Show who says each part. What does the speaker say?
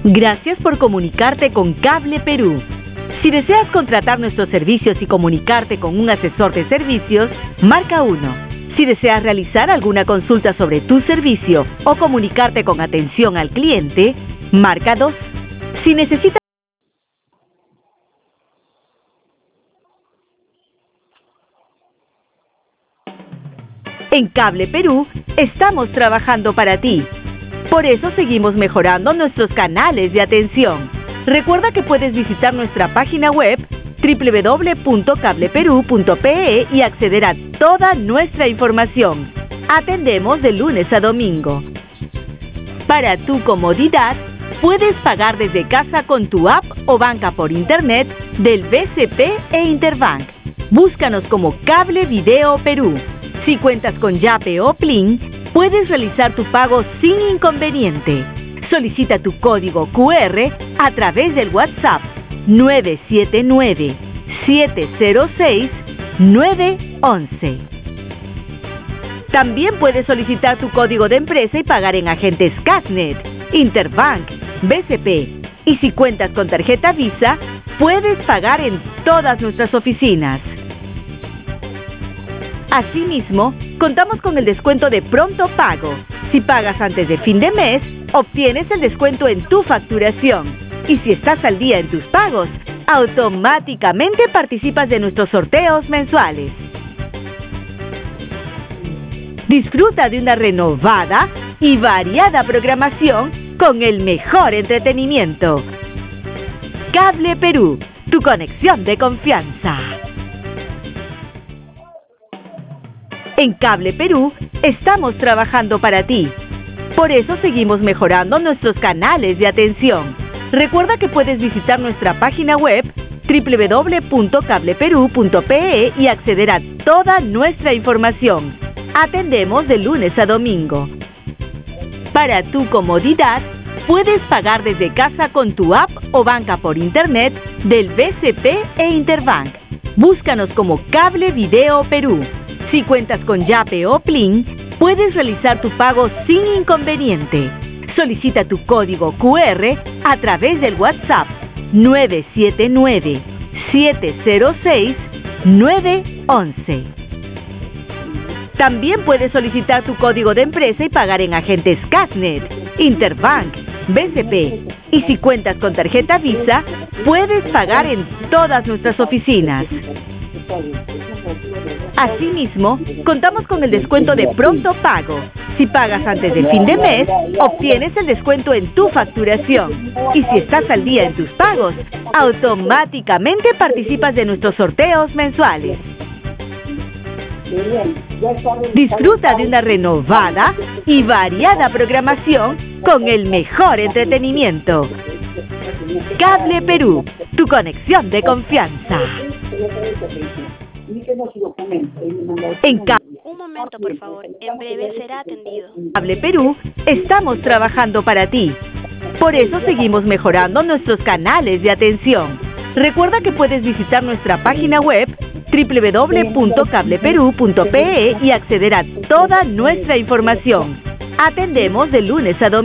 Speaker 1: Gracias por comunicarte con Cable Perú. Si deseas contratar nuestros servicios y comunicarte con un asesor de servicios, marca 1. Si deseas realizar alguna consulta sobre tu servicio o comunicarte con atención al cliente, marca 2. Si necesitas En Cable Perú, estamos trabajando para ti. Por eso seguimos mejorando nuestros canales de atención. Recuerda que puedes visitar nuestra página web www.cableperu.pe y acceder a toda nuestra información. Atendemos de lunes a domingo. Para tu comodidad, puedes pagar desde casa con tu app o banca por internet del BCP e Interbank. Búscanos como Cable Video Perú. Si cuentas con Yape o Plin, puedes realizar tu pago sin inconveniente. Solicita tu código QR a través del WhatsApp 979-706-911. También puedes solicitar tu código de empresa y pagar en agentes Casnet, Interbank, BCP. Y si cuentas con tarjeta Visa, puedes pagar en todas nuestras oficinas. Asimismo, contamos con el descuento de pronto pago. Si pagas antes de fin de mes, obtienes el descuento en tu facturación. Y si estás al día en tus pagos, automáticamente participas de nuestros sorteos mensuales. Disfruta de una renovada y variada programación con el mejor entretenimiento. Cable Perú, tu conexión de confianza. En Cable Perú, estamos trabajando para ti. Por eso seguimos mejorando nuestros canales de atención. Recuerda que puedes visitar nuestra página web www.cableperu.pe y acceder a toda nuestra información. Atendemos de lunes a domingo. Para tu comodidad, puedes pagar desde casa con tu app o banca por internet del BCP e Interbank. Búscanos como Cable Video Perú. Si cuentas con Yape o Plin, puedes realizar tu pago sin inconveniente. Solicita tu código QR a través del WhatsApp 979-706-911. También puedes solicitar tu código de empresa y pagar en agentes Casnet, Interbank, BCP. Y si cuentas con tarjeta Visa, puedes pagar en todas nuestras oficinas. Asimismo, contamos con el descuento de pronto pago. Si pagas antes de fin de mes, obtienes el descuento en tu facturación. Y si estás al día en tus pagos, automáticamente participas de nuestros sorteos mensuales. Disfruta de una renovada y variada programación con el mejor entretenimiento. Cable Perú, tu conexión de confianza.
Speaker 2: Un momento, por favor. En breve será atendido.
Speaker 1: Cable Perú, estamos trabajando para ti. Por eso seguimos mejorando nuestros canales de atención. Recuerda que puedes visitar nuestra página web www.cableperu.pe y acceder a toda nuestra información. Atendemos de lunes a domingo.